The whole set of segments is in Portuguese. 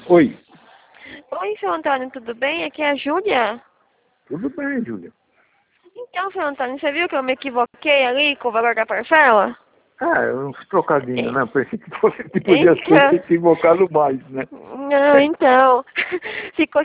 Oi. Oi, seu Antônio, tudo bem? Aqui é a Júlia. Tudo bem, Júlia. Então, seu Antônio, você viu que eu me equivoquei ali com o valor da parcela? Ah, uns trocadinhos, né? Pensei que você podia ter Então, se equivocado mais, né? não, então, ficou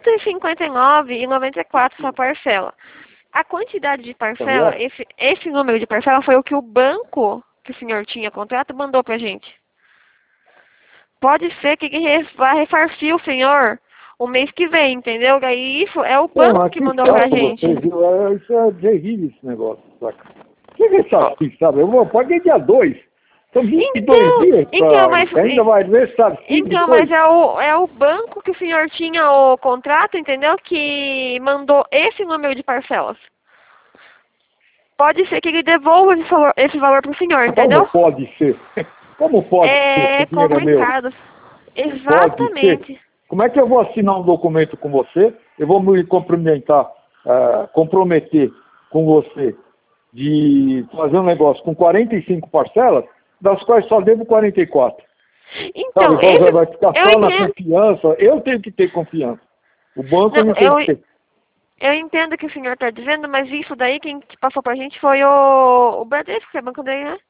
559,94 sua parcela. A quantidade de Tá parcela, vendo? esse número de parcela foi o que o banco que o senhor tinha contrato mandou pra gente. Pode ser que vai ressarcir o senhor o mês que vem, entendeu? Aí isso é o Pô, banco mas que que mandou pra chato gente. vocês, viu? Isso é terrível esse negócio, saca? Que ressarcir, sabe? Eu paguei dia 2. São 22 dias Então, pra mas, isso. Ainda vai ressarcir então, mas depois? é o banco que o senhor tinha o contrato, entendeu? Que mandou esse número de parcelas. Pode ser que ele devolva esse valor pro senhor, entendeu? Como pode ser? Como pode ser? É Esse dinheiro é meu? complicado. Pode ser. Exatamente. Como é que eu vou assinar um documento com você? Eu vou me comprometer com você de fazer um negócio com 45 parcelas, das quais só devo 44. Sabe? Então, Vai ficar eu só na entendo. confiança. Eu tenho que ter confiança. O banco Não, não tem que ter. eu entendo o que o senhor está dizendo, mas isso daí quem que passou pra gente foi o Bradesco, que é o banco dele, né?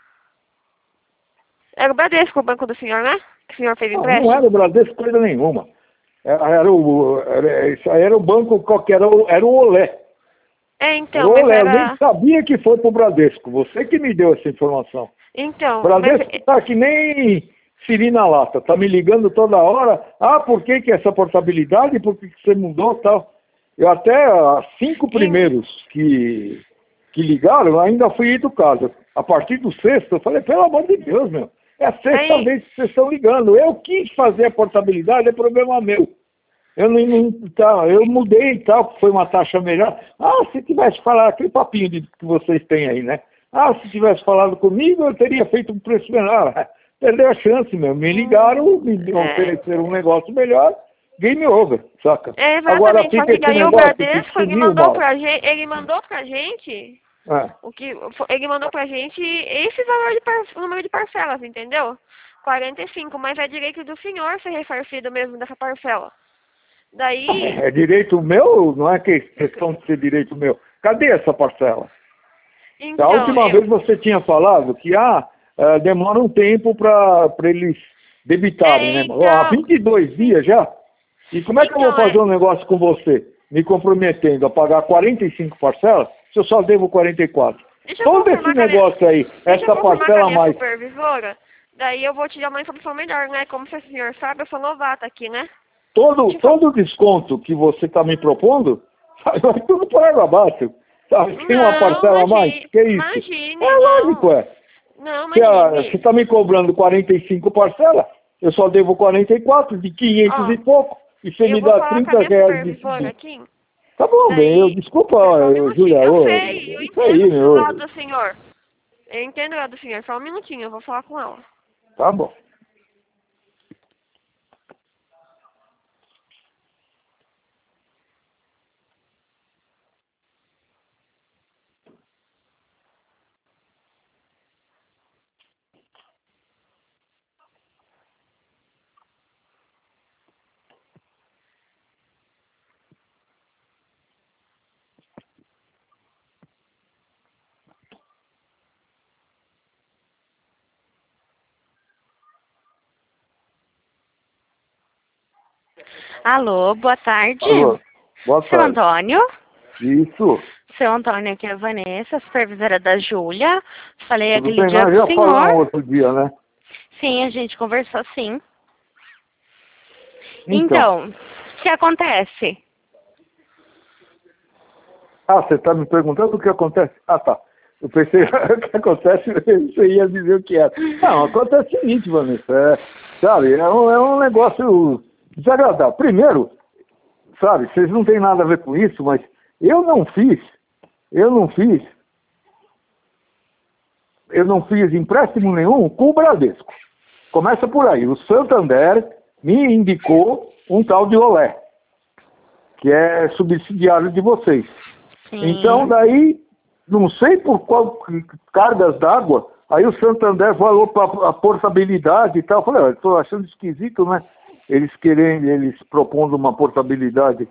Era o Bradesco, o banco do senhor, né? Que o senhor fez Não, não empréstimo. era o Bradesco coisa nenhuma. Isso aí era o banco qualquer, era o Olé. É, então, mas Olé, eu nem era... sabia que foi pro Bradesco. Você que me deu essa informação. O Então, mas... Bradesco tá que nem siri na lata. Tá me ligando toda hora. Ah, por que que essa portabilidade? Por que que você mudou tal? Eu até, os 5 primeiros que ligaram, eu ainda fui educado. A partir do sexto, eu falei, pelo amor de Deus, meu. É a sexta Aí, vez que vocês estão ligando. Eu quis fazer a portabilidade, é problema meu. Eu mudei e tal, foi uma taxa melhor. Ah, se tivesse falado aquele papinho que vocês têm aí, né? Ah, se tivesse falado comigo, eu teria feito um preço menor. Perdeu a chance, meu. Me ligaram, me ofereceram um negócio melhor, game over, saca? Agora exatamente, só fica que esse daí o negócio que Bradesco, sumiu, Mauro. ele mandou pra gente, É. ele mandou pra gente esse valor número de parcelas, entendeu? 45, mas é direito do senhor ser ressarcido mesmo dessa parcela. Daí, É direito meu, não é questão de ser direito meu. Cadê essa parcela? A então, última vez você tinha falado que demora um tempo para eles debitarem, né? Há então, 22 dias já. E como é que eu vou então, fazer um negócio com você, me comprometendo a pagar 45 parcelas, se eu só devo 44? deixa eu Todo esse confirmar com a minha, negócio aí, deixa eu essa confirmar com a parcela a minha mais, supervisora, daí eu vou te dar uma informação melhor, né? Como o senhor sabe, eu sou novata aqui, né? Deixa eu fa- todo o desconto que você está me propondo, vai tudo por água abaixo. Sabe? Tem uma Não, parcela a mais? Que é isso? imagine, É lógico, não. é. Não, Você imagine. está me cobrando 45 parcelas, eu só devo 44 de 500 Ó, e pouco, e você eu me vou dá falar com a 30 minha reais supervisora aqui, Tá bom, bem, daí... desculpa, Espera só um minutinho. Júlia, Eu isso aí, entendo o lado meu, do senhor. Eu entendo o lado do senhor. Só um minutinho, eu vou falar com ela. tá bom. Alô, boa tarde. Alô, boa Seu tarde. Antônio? Isso, Seu Antônio, aqui é a Vanessa, supervisora da Júlia. Falei tudo aquele bem, dia nós com o já falamos senhor. outro dia, né? Sim, a gente conversou sim. Então, Então, o que acontece? você está me perguntando o que acontece? Ah, tá. Eu pensei, o que acontece, você ia dizer o que era. Não, acontece o seguinte, Vanessa, sabe, é um negócio desagradável. Primeiro, sabe, vocês não têm nada a ver com isso, mas eu não fiz empréstimo nenhum com o Bradesco. Começa por aí. O Santander me indicou um tal de Olé, que é subsidiário de vocês. Então, Sim. daí, não sei por qual cargas d'água, aí o Santander falou para a portabilidade e tal. Eu falei, estou achando esquisito, né? eles propondo uma portabilidade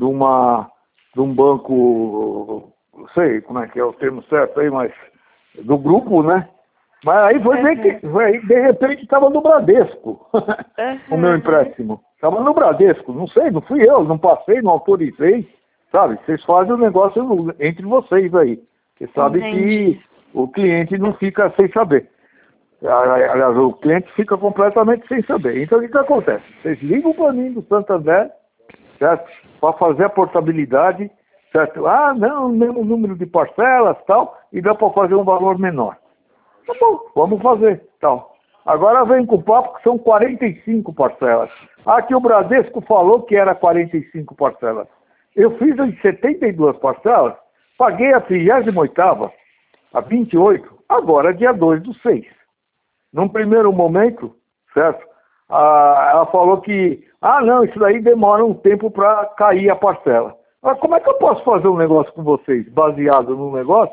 de um banco, não sei como é que é o termo certo aí, mas do grupo, né? Mas aí foi bem que, de repente estava no Bradesco, o meu empréstimo. Estava no Bradesco, não sei, não fui eu, não passei, não autorizei, sabe? Vocês fazem o negócio entre vocês aí. Você sabe que o cliente não fica sem saber. Aliás, o cliente fica completamente sem saber. Então, o que acontece? Vocês ligam para mim do Santander, certo? Para fazer a portabilidade, certo? Ah, não, mesmo número de parcelas, tal, e dá para fazer um valor menor. Tá bom, vamos fazer, tal. Agora vem com o papo que são 45 parcelas. Aqui o Bradesco falou que era 45 parcelas. Eu fiz em 72 parcelas, paguei a 38ª, a 28, agora dia 2/6. Num primeiro momento, certo? Ela falou que, não, isso daí demora um tempo para cair a parcela. Mas como é que eu posso fazer um negócio com vocês, baseado num negócio,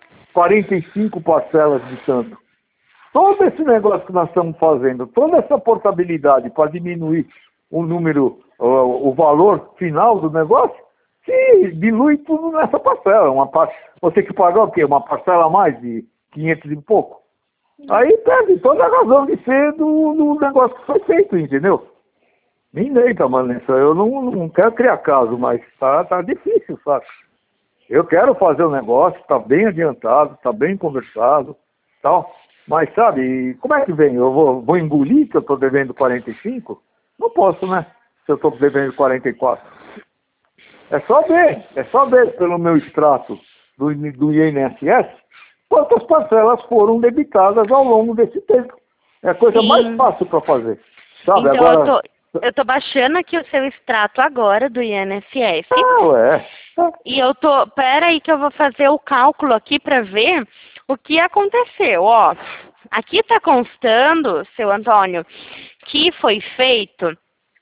45 parcelas de tanto? Todo esse negócio que nós estamos fazendo, toda essa portabilidade para diminuir o número, o valor final do negócio, se dilui tudo nessa parcela. Vou ter que pagar o quê? Uma parcela a mais de 500 e pouco? Aí perde toda a razão de ser do negócio que foi feito, entendeu? Ninguém tá, Vanessa. Eu não quero criar caso, mas tá difícil, sabe? Eu quero fazer o negócio, tá bem adiantado, tá bem conversado, tal. Mas, sabe, como é que vem? Eu vou engolir que eu estou devendo 45? Não posso, né? Se eu estou devendo 44. É só ver pelo meu extrato do INSS quantas parcelas foram debitadas ao longo desse tempo. É a coisa mais fácil para fazer. Sabe? Então, Agora... eu tô baixando aqui o seu extrato agora do INSS. Ué. E pera aí que eu vou fazer o cálculo aqui para ver o que aconteceu, ó. Aqui tá constando, seu Antônio, que foi feito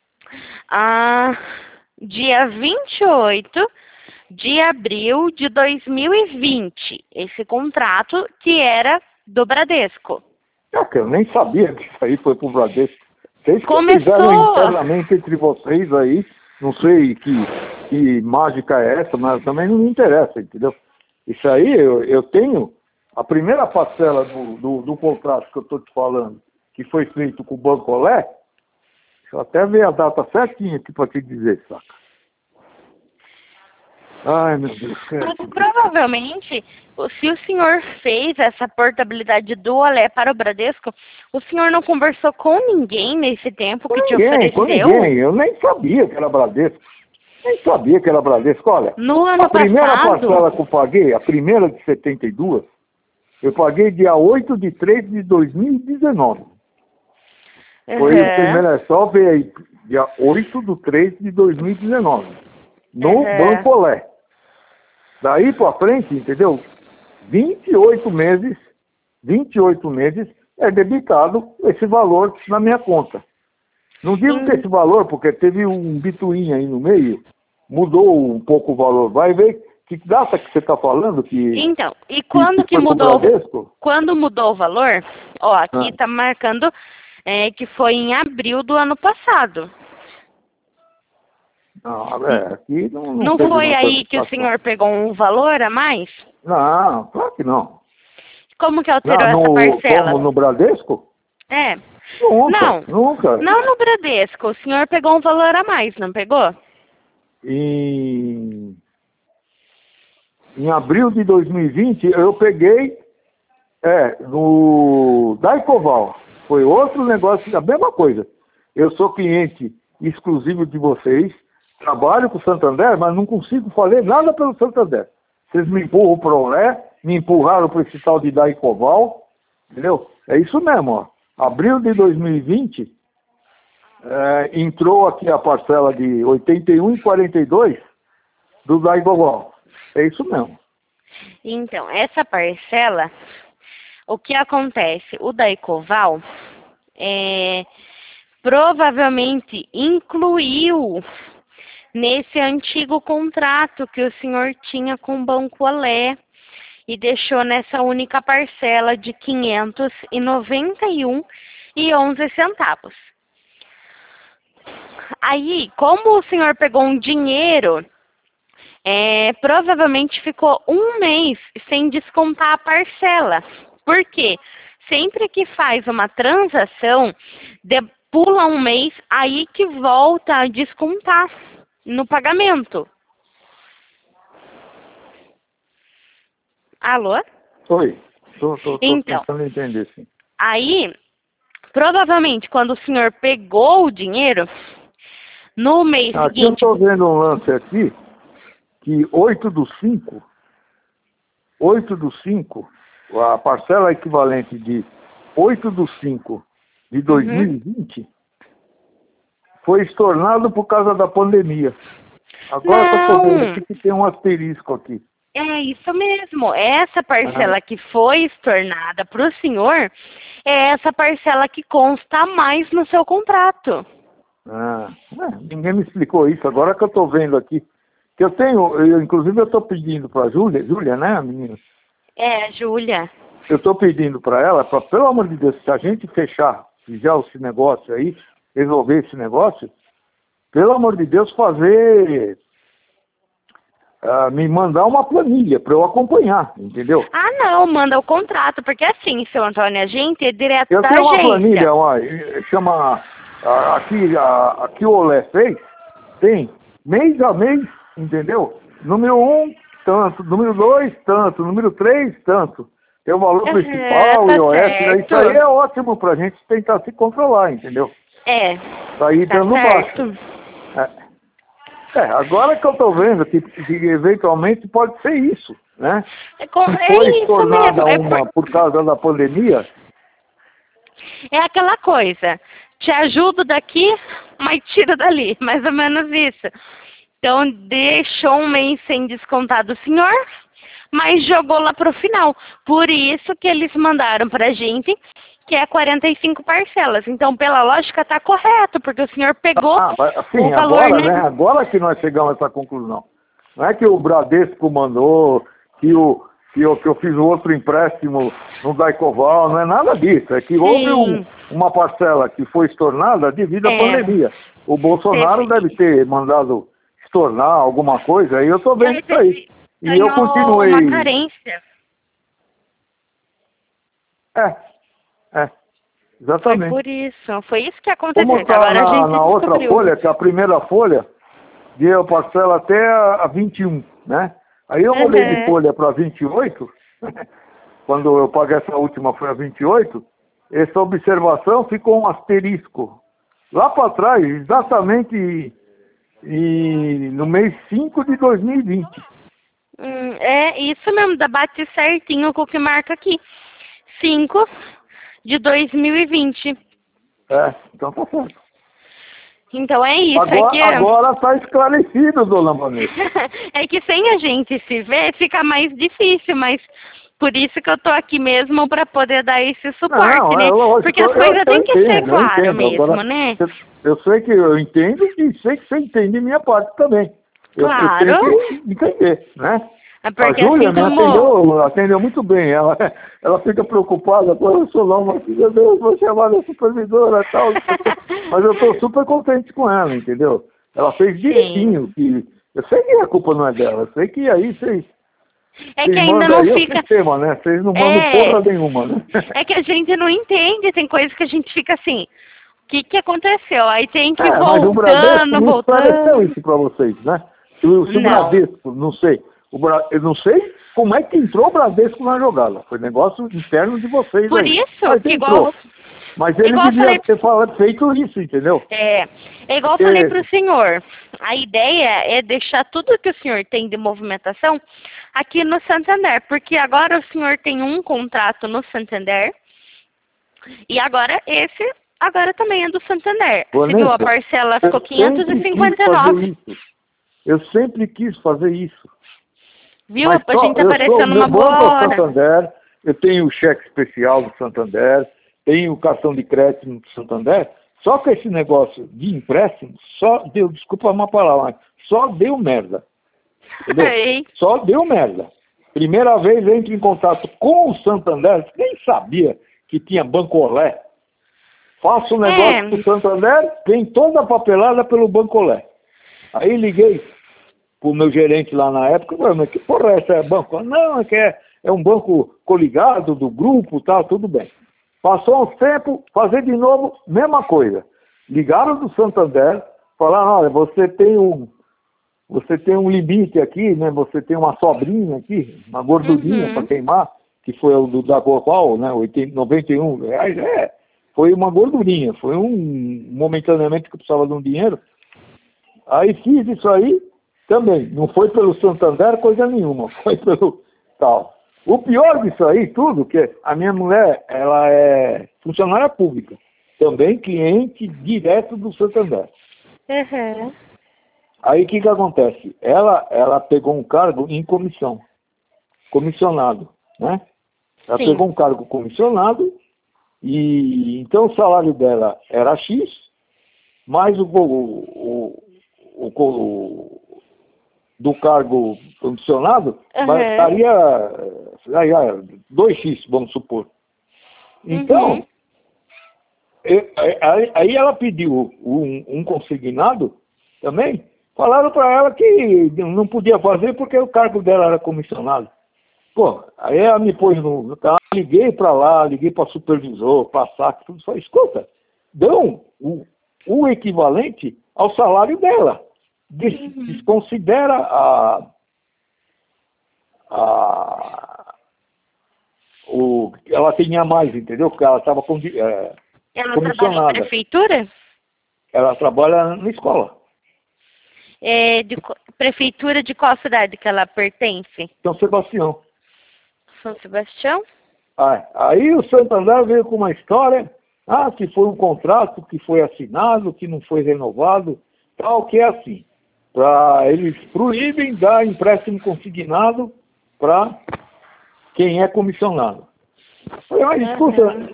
dia 28 de abril de 2020, esse contrato que era do Bradesco. Eu nem sabia que isso aí foi pro Bradesco. Vocês Começou... fizeram internamente entre vocês aí, não sei que mágica é essa, mas também não me interessa, entendeu? Isso aí eu tenho a primeira parcela do contrato que eu estou te falando, que foi feito com o Banco Olé. Deixa eu até ver a data certinha aqui para te dizer, saca? Ai, meu Deus. Mas provavelmente, se o senhor fez essa portabilidade do Olé para o Bradesco, o senhor não conversou com ninguém nesse tempo que te ofereceu? Com ninguém. Eu nem sabia que era Bradesco. Olha, no ano a primeira passado, parcela que eu paguei, a primeira de 72, eu paguei dia 8/3 de 2019. Foi o primeiro, é só ver aí, dia 8/3 de 2019. No Banco Olé. Daí para frente, entendeu? 28 meses é debitado esse valor na minha conta. Não digo que esse valor, porque teve um bituinho aí no meio, mudou um pouco o valor. Vai ver que data que você está falando que... Então, e quando que mudou? Quando mudou o valor? Ó, aqui está marcando que foi em abril do ano passado. Aqui não foi aí que o senhor pegou um valor a mais? Não, claro que não. Como que alterou essa parcela? Como no Bradesco? É. Nunca. Não no Bradesco. O senhor pegou um valor a mais, não pegou? Em abril de 2020, eu peguei no Daicoval. Foi outro negócio, a mesma coisa. Eu sou cliente exclusivo de vocês, trabalho com o Santander, mas não consigo fazer nada pelo Santander. Vocês me empurram para o Olé, me empurraram para esse tal de Daicoval, entendeu? É isso mesmo, ó. Abril de 2020, entrou aqui a parcela de 81,42 do Daicoval. É isso mesmo. Então, essa parcela, o que acontece? O Daicoval provavelmente incluiu nesse antigo contrato que o senhor tinha com o Banco Olé e deixou nessa única parcela de R$ 591,11. Aí, como o senhor pegou um dinheiro, provavelmente ficou um mês sem descontar a parcela. Por quê? Sempre que faz uma transação, pula um mês, aí que volta a descontar no pagamento. Alô? Oi, tô Então, tentando entender, sim. aí, provavelmente, quando o senhor pegou o dinheiro, no mês Aqui eu seguinte... estou vendo um lance aqui, que 8/5, a parcela equivalente de 8/5 de 2020 foi estornado por causa da pandemia. Agora que eu estou vendo aqui que tem um asterisco aqui. É isso mesmo. Essa parcela que foi estornada para o senhor é essa parcela que consta a mais no seu contrato. Ninguém me explicou isso. Agora que eu estou vendo aqui, que inclusive eu estou pedindo para a Júlia, né, a menina? Júlia. Eu estou pedindo para ela, pelo amor de Deus, se a gente fizer esse negócio aí, resolver esse negócio, pelo amor de Deus, me mandar uma planilha para eu acompanhar, entendeu? Não, manda o contrato, porque assim, seu Antônio, a gente é direto Eu da tenho uma agência. planilha, chama, aqui o Olé fez, tem mês a mês, entendeu? Número 1, tanto, número 2, tanto, número 3, tanto. Tem o valor principal, tá IOF, certo. isso aí é ótimo pra gente tentar se controlar, entendeu? Tá aí dando certo. baixo. Agora que eu tô vendo que eventualmente pode ser isso, né? Se foi tornada por causa da pandemia. É aquela coisa, te ajudo daqui, mas tiro dali, mais ou menos isso. Então, deixou um mês sem descontar do senhor, mas jogou lá pro final. Por isso que eles mandaram pra gente, que é 45 parcelas. Então, pela lógica, tá correto, porque o senhor pegou o valor... Agora, né? Agora que nós chegamos a essa conclusão. Não é que o Bradesco mandou, que eu fiz o outro empréstimo no Daicoval, não é nada disso. É que houve uma parcela que foi estornada devido à pandemia. O Bolsonaro deve ter mandado estornar alguma coisa, aí eu tô vendo isso aí. E eu continuei... uma carência. Exatamente. Foi por isso. Foi isso que aconteceu. Como está Agora a gente na outra descobriu. folha, que é a primeira folha, deu parcela até a 21, né? Aí eu mudei de folha para 28, quando eu paguei essa última foi a 28, essa observação ficou um asterisco. Lá para trás, exatamente no mês 5 de 2020. Isso mesmo, bate certinho com o que marca aqui. 5 de 2020. Então tá certo. Então é isso. Agora está esclarecido, dona Vanessa. É que sem a gente se ver fica mais difícil, mas por isso que eu tô aqui mesmo para poder dar esse suporte, né? Lógico, porque as coisas têm que ser claras mesmo, agora, né? Eu sei que eu entendo e sei que você entende minha parte também. Claro. Eu tenho que entender, né? Porque a Júlia assim me atendeu muito bem. Ela fica preocupada, eu sou nova, meu Deus, vou chamar a supervisora e tal. Mas eu estou super contente com ela, entendeu? Ela fez direitinho. Eu sei que a culpa não é dela, eu sei que aí vocês... que ainda não fica... sistema, né? Vocês não mandam porra nenhuma, né? É que a gente não entende, tem coisas que a gente fica assim... O que aconteceu? Aí tem que voltando. Mas o Bradesco não esclareceu isso para vocês, né? Se o Bradesco, não sei... Eu não sei como é que entrou o Bradesco na jogada. Foi negócio interno de vocês. Por aí. isso, mas entrou. Mas ele devia ter feito isso, entendeu? É igual eu falei para o senhor. A ideia é deixar tudo que o senhor tem de movimentação aqui no Santander. Porque agora o senhor tem um contrato no Santander. E agora agora também é do Santander. Você viu, a parcela ficou 559. Eu sempre quis fazer isso. Viu? A gente tá parecendo uma boa hora. Santander, eu tenho o cheque especial do Santander, tenho o cartão de crédito do Santander, só que esse negócio de empréstimo só deu, desculpa uma palavra, mas só deu merda. Entendeu? Só deu merda. Primeira vez entro em contato com o Santander, nem sabia que tinha Banco Olé. Faço um negócio pro Santander, vem toda a papelada pelo Bancolé. Aí liguei pro meu gerente lá na época, mas que porra é essa? É banco? Não, é um banco coligado do grupo, tal, tudo bem. Passou uns tempos, fazer de novo, mesma coisa. Ligaram do Santander, falaram, olha, você tem um limite aqui, né? Você tem uma sobrinha aqui, uma gordurinha para queimar, que foi o da Cocal, né? R$91. Foi uma gordurinha, foi momentaneamente que eu precisava de um dinheiro. Aí fiz isso aí também. Não foi pelo Santander coisa nenhuma, foi pelo tal. O pior disso aí tudo, que a minha mulher, ela é funcionária pública, também cliente direto do Santander. Uhum. Aí o que acontece? Ela pegou um cargo em comissionado, né? Ela Sim. pegou um cargo comissionado e então o salário dela era X, mais do cargo comissionado daria 2x, vamos supor. Então, aí ela pediu um consignado também, falaram para ela que não podia fazer porque o cargo dela era comissionado. Pô, aí ela me pôs no carro, liguei para lá, liguei para supervisor, para SAC, tudo só, escuta, dão o equivalente ao salário dela. Desconsidera ela tinha mais, entendeu? Porque ela estava Ela comissionada. trabalha na prefeitura? Ela trabalha na escola. Prefeitura de qual cidade que ela pertence? São Sebastião. São Sebastião? Aí o Santander veio com uma história, que foi um contrato que foi assinado, que não foi renovado, tal, que é assim. Eles proíbem dar empréstimo consignado para quem é comissionado. Falei, mas escuta,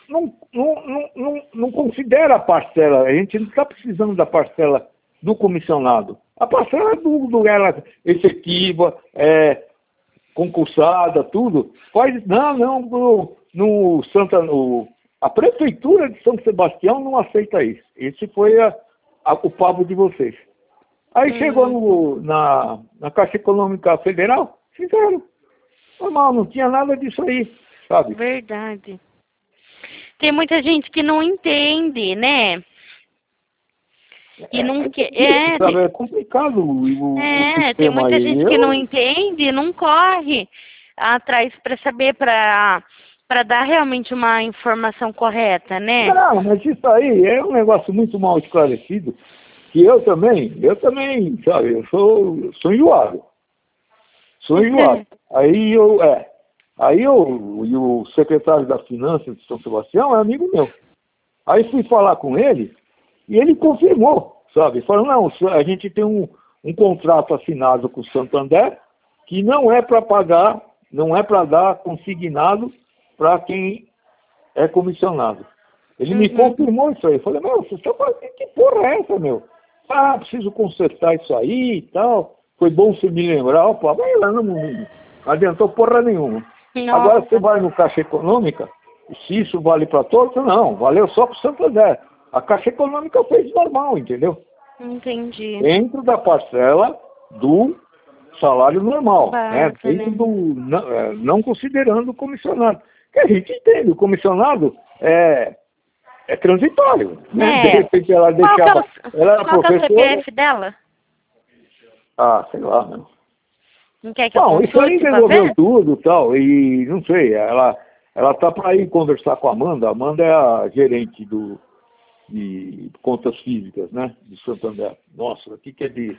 não considera a parcela, a gente não está precisando da parcela do comissionado. A parcela ela efetiva, concursada, tudo. A prefeitura de São Sebastião não aceita isso. Esse foi o papo de vocês. Aí chegou na Caixa Econômica Federal, fizeram. Normal, não tinha nada disso aí, sabe? Verdade. Tem muita gente que não entende, né? E não quer. É complicado tem muita gente que não entende e não corre atrás para saber, para dar realmente uma informação correta, né? Não, mas isso aí é um negócio muito mal esclarecido. Que eu também, sabe, eu sou enjoado. Sou enjoado. Aí e o secretário das Finanças de São Sebastião é amigo meu. Aí fui falar com ele e ele confirmou, sabe? Falou, não, a gente tem um contrato assinado com o Santander que não é para pagar, não é para dar consignado para quem é comissionado. Ele me confirmou isso aí. Eu falei, meu, você está fazendo que porra é essa, meu? Preciso consertar isso aí e tal. Foi bom você me lembrar. Opa, vai lá, não adiantou porra nenhuma. Nossa. Agora você vai no Caixa Econômica, se isso vale para todos, não, valeu só para o Santander. A Caixa Econômica fez normal, entendeu? Entendi. Dentro da parcela do salário normal, Basta, dentro não considerando o comissionado. Que a gente entende, o comissionado é transitório, né? De repente ela deixava... Ela era qual que é o professora... CPF dela? Sei lá, né? Não quer que eu Bom, isso aí consulte pra resolveu ver? tudo e tal, e não sei, ela tá para ir conversar com a Amanda. A Amanda é a gerente de contas físicas, né? De Santander. Nossa, aqui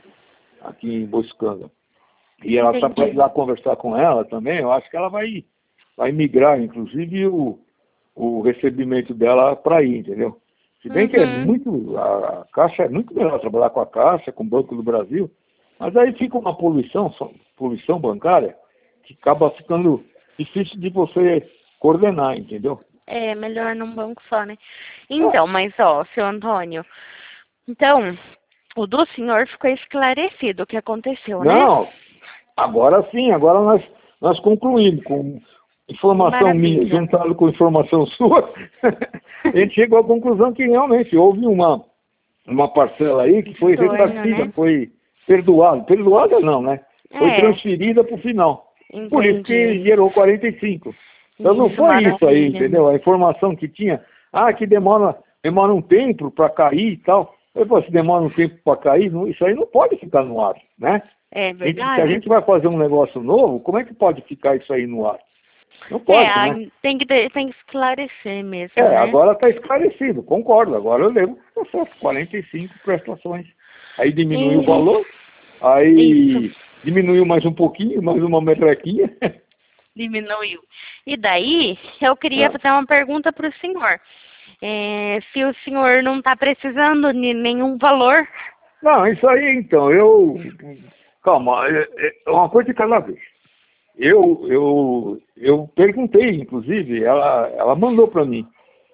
em Boiscanga. E ela está para ir lá conversar com ela também. Eu acho que ela vai migrar, inclusive, o recebimento dela para ir, entendeu? Se bem que a Caixa é muito melhor trabalhar com a Caixa, com o Banco do Brasil, mas aí fica uma poluição bancária que acaba ficando difícil de você coordenar, entendeu? Melhor num banco só, né? Então, mas seu Antônio, então, o do senhor ficou esclarecido o que aconteceu, né? Não, agora sim, agora nós concluímos com informação minha, juntado com informação sua, a gente chegou à conclusão que realmente houve uma parcela aí que foi ressarcida, né? foi perdoada. Perdoada não, né? Foi transferida para o final. Entendi. Por isso que gerou 45. Então não foi isso aí, entendeu? A informação que tinha, que demora um tempo para cair e tal. Eu falei, se demora um tempo para cair, isso aí não pode ficar no ar, né? É verdade. Se a gente vai fazer um negócio novo, como é que pode ficar isso aí no ar? Não pode, né? Tem que esclarecer mesmo, né? Agora está esclarecido, concordo. Agora eu levo o processo, 45 prestações. Aí diminuiu o valor, aí diminuiu mais um pouquinho, mais uma merrequinha. Diminuiu. E daí, eu queria fazer uma pergunta para o senhor. Se o senhor não está precisando de nenhum valor... Não, isso aí então, calma, é uma coisa de cada vez. Eu perguntei, inclusive, ela mandou para mim.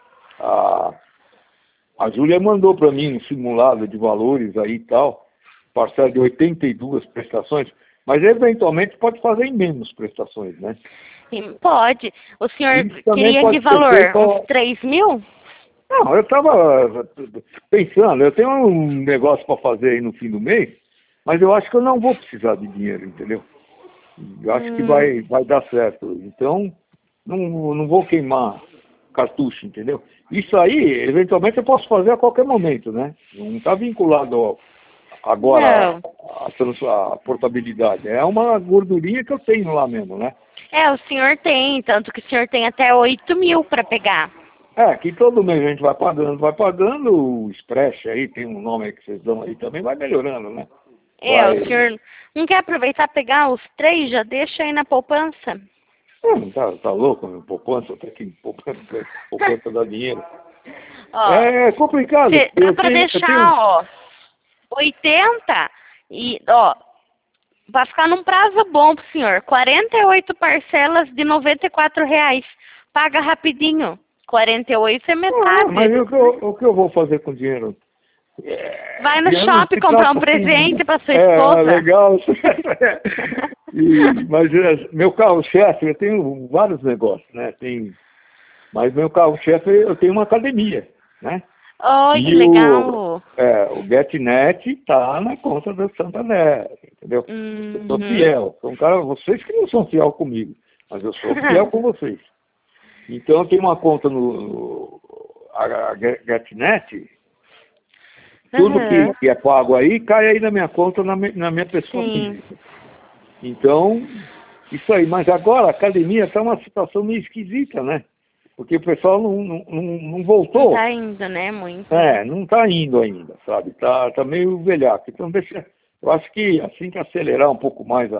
A Júlia mandou para mim um simulado de valores aí e tal, parcela de 82 prestações, mas eventualmente pode fazer em menos prestações, né? Pode. O senhor queria de valor uns 3 mil? Não, eu estava pensando, eu tenho um negócio para fazer aí no fim do mês, mas eu acho que eu não vou precisar de dinheiro, entendeu? Eu acho que vai dar certo. Então, não vou queimar cartucho, entendeu? Isso aí, eventualmente, eu posso fazer a qualquer momento, né? Não está vinculado agora a portabilidade. É uma gordurinha que eu tenho lá mesmo, né? O senhor tem, tanto que o senhor tem até 8 mil para pegar. Que todo mês a gente vai pagando, o Express aí, tem um nome aí que vocês dão aí também, vai melhorando, né? O senhor não quer aproveitar e pegar os 3, já deixa aí na poupança. Tá louco, meu? Poupança, até que poupança dá dinheiro. É complicado. Dá para deixar, 80 e, vai ficar num prazo bom pro senhor. 48 parcelas de R$94. Paga rapidinho. 48 é metade. Mas o que eu vou fazer com o dinheiro? Vai no shopping comprar um presente para sua esposa. Legal. Mas meu carro-chefe, eu tenho vários negócios, né? Mas meu carro-chefe, eu tenho uma academia, né? Que legal. O GetNet tá na conta do Santander, entendeu? Eu sou fiel. Sou um cara, vocês que não são fiel comigo, mas eu sou fiel com vocês. Então eu tenho uma conta no GetNet. Tudo que é pago aí, cai aí na minha conta, na minha pessoa física. Então, isso aí. Mas agora a academia está uma situação meio esquisita, né? Porque o pessoal não voltou. Não está indo, né? Muito. Não está indo ainda, sabe? Tá meio velhaco. Então, eu acho que assim que acelerar um pouco mais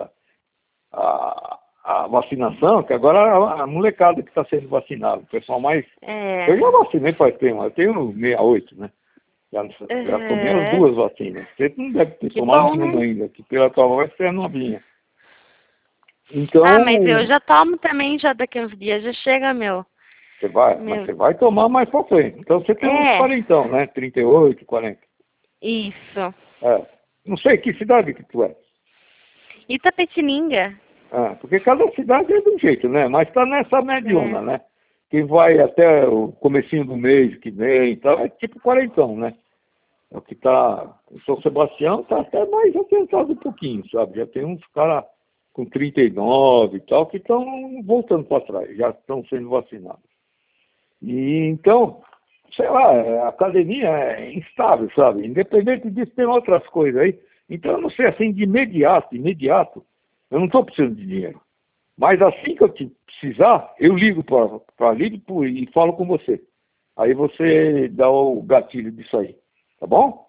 a vacinação, que agora a molecada que está sendo vacinada, o pessoal mais... Eu já vacinei faz tempo, eu tenho 68, né? Já tomei as 2 vacinas. Você não deve ter tomado nenhuma ainda, que pela tua voz você é novinha. Então, mas eu já tomo também, já daqui uns dias, já chega, meu. Mas você vai tomar mais pra frente. Então você tem uns 40, né? 38, 40. Isso. Não sei que cidade que tu é. Itapetininga. Porque cada cidade é de um jeito, né? Mas tá nessa mediona, né? Quem vai até o comecinho do mês que vem e tal, é tipo 40, né? É o que tá... O São Sebastião tá até mais adiantado um pouquinho, sabe? Já tem uns caras com 39 e tal que estão voltando para trás, já estão sendo vacinados. E então, sei lá, a academia é instável, sabe? Independente disso, tem outras coisas aí. Então, eu não sei, assim, de imediato, eu não estou precisando de dinheiro. Mas assim que eu te precisar, eu ligo para a Lido e falo com você. Aí você dá o gatilho disso aí. Tá bom?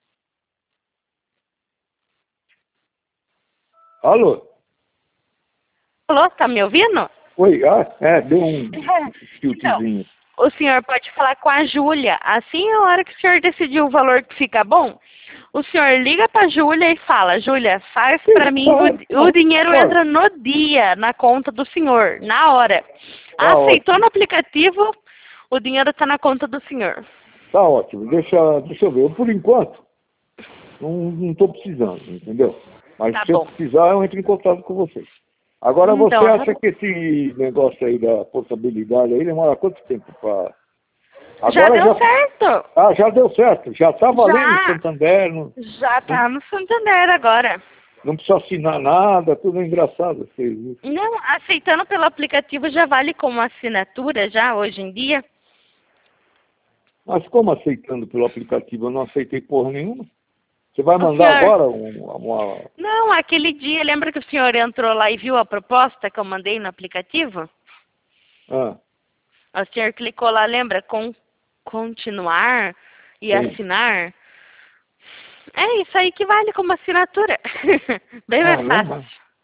Alô? Alô, tá me ouvindo? Oi, deu um tiltzinho. Então, o senhor pode falar com a Júlia. Assim, a hora que o senhor decidir o valor que fica bom, o senhor liga para a Júlia e fala, Júlia, faz para mim, o dinheiro entra no dia na conta do senhor, na hora. Aceitou no aplicativo, o dinheiro está na conta do senhor. Tá ótimo, deixa eu ver. Por enquanto, não estou precisando, entendeu? Mas se eu precisar, eu entro em contato com vocês. Agora, você acha que esse negócio aí da portabilidade aí demora quanto tempo Já deu certo. Ah, já deu certo. Já está valendo Já. no Santander. Já tá no Santander agora. Não precisa assinar nada, tudo engraçado. Viu? Não, aceitando pelo aplicativo já vale como assinatura já hoje em dia? Mas como aceitando pelo aplicativo? Eu não aceitei porra nenhuma. Você vai Ô, mandar senhor. agora uma... Não, aquele dia, lembra que o senhor entrou lá e viu a proposta que eu mandei no aplicativo? Ah, O senhor clicou lá, lembra? Continuar e sim. assinar. É isso aí que vale como assinatura. Bem mais fácil.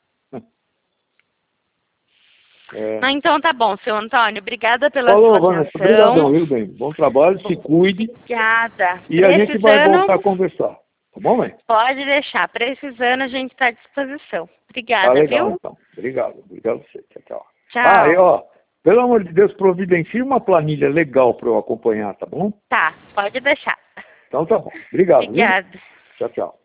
É. Ah, então tá bom, seu Antônio. Obrigada pela Falou, sua Vanessa. atenção. Obrigadão, viu, bem? Bom trabalho, se cuide. Obrigada. E a gente vai voltar a conversar. Tá bom, mãe? Pode deixar. Precisando, a gente está à disposição. Obrigada, Tá legal, viu? então. Obrigado a você. Tchau, tchau. Tchau. Ah, e ó, pelo amor de Deus, providencie uma planilha legal para eu acompanhar, tá bom? Tá, pode deixar. Então tá bom. Obrigado. Obrigada. Viu? Tchau, tchau.